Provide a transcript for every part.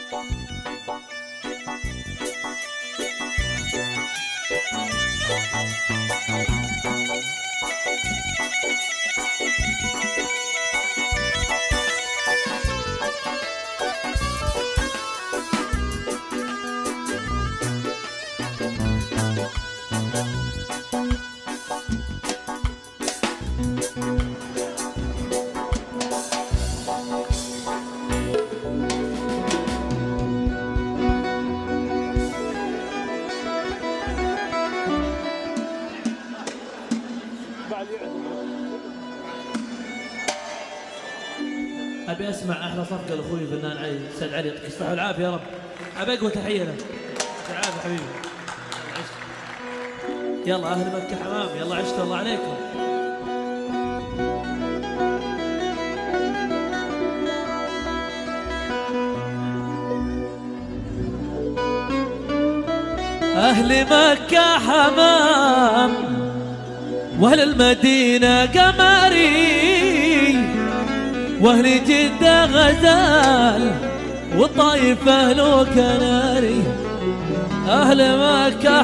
أبي أسمع أحلى صفقة لأخوي الفنان علي سيد علي، يعطيك الصحة والعافية يا رب. أبي أقوى تحية له، يعطيك العافية حبيبي. يلا أهل مكة حمام، يلا عشتوا الله عليكم. أهل مكة حمام وأهل المدينة قمري، وأهل جدة غزال والطايف أهل كناري. أهل مكة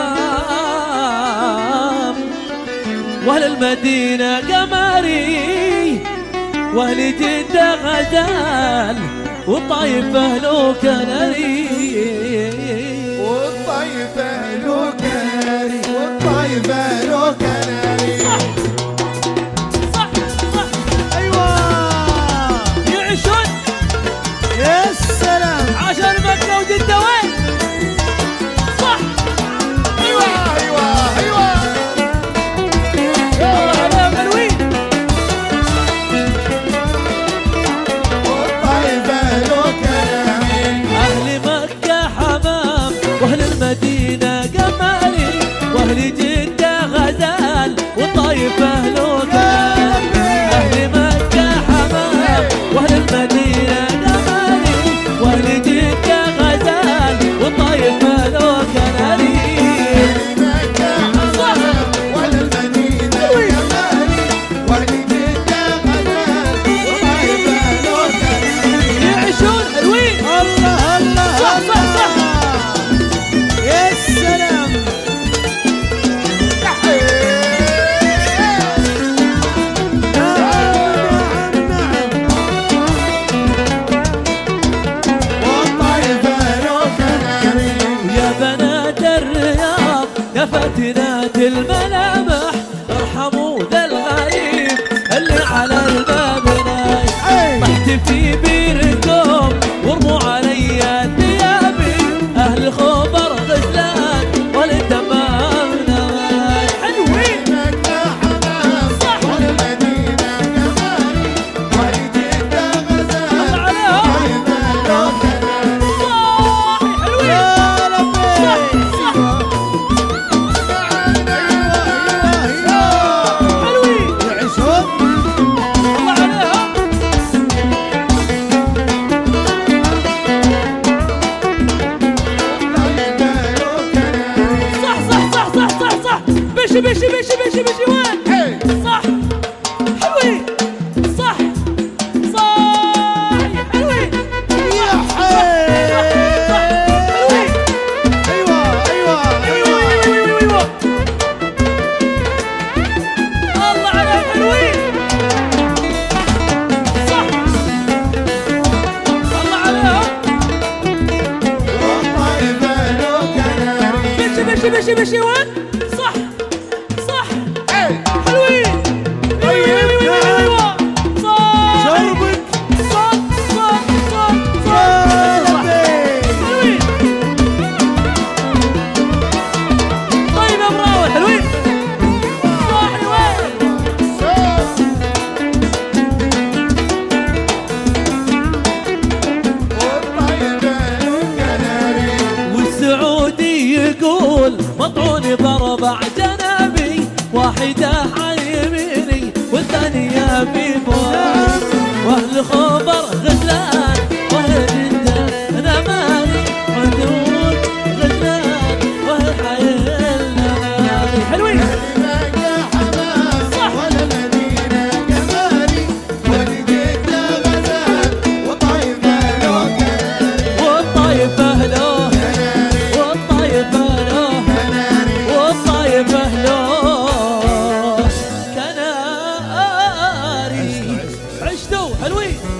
حمام وأهل المدينة قمري، وأهل جدة غزال والطايف أهل كناري. والطايف أهل كناري، والطايف أهل كناري. صح صح صح، أيوة يعيشون. يا سلام، عشان مكة وجدة وين؟ صح، أيوة أيوة أيوة. الله عليهم حلوين. والطايف أهل كناري. أهل مكة حمام وأهل المدينة قمري، وأهل جدة غزال والطايف أهل كناري. أهل مكة حمام وأهل المدينة قمري، وأهل جدة غزال والطايف أهل كناري. مكة حمام وأهل المدينة قمري، وأهل جدة غزال والطايف أهل كناري. يعيشون حلوين. الله الله صح صح صح. يا سلام. يا بنات الرياض يا فاتنات الملامح، ارحموا ذا الغريب اللي على الباب نايم. طحت في بيركم وارموا علي ثيابي، اهل خبر غزلان والتمام نواي. حلوين. مكة حمام صح. والمدينة قمري، وأهل جدة غزال عليهم. والطايف أهل كناري. صح حلوين. يا ربي. صح صح حلوين. يعيشون. الله عليهم. صح صح صح صح صح صح. بشي بشي بشي بشي بشي وين؟ صح حلوين. صح صح حلوين. يا صح حلوين. ايوه ايوه ايوه ايوه ايوه ايوه. الله عليهم حلوين. صح الله عليهم. والطايف أهل كناري. بشي بشي بشي بشي وين؟ صح صح حلوين. ايوه ايوه ايوه ايوه. صح شربك صح صح صح صح. يا ربي. حلوين. طيب يا مراوي حلوين. صح حلوين. والطايف أهل كناري. والسعودي يقول مطعوني باربع جنابي، واحدة عن يميني والثانية في فوق. واهل خبر غزلان واهل جدة نماري، حدود غزلان واهل حي النماري. حلوين. مكة حمام صح. والمدينة قمري، وأهل جدة غزال والطايف أهل كناري. حلوين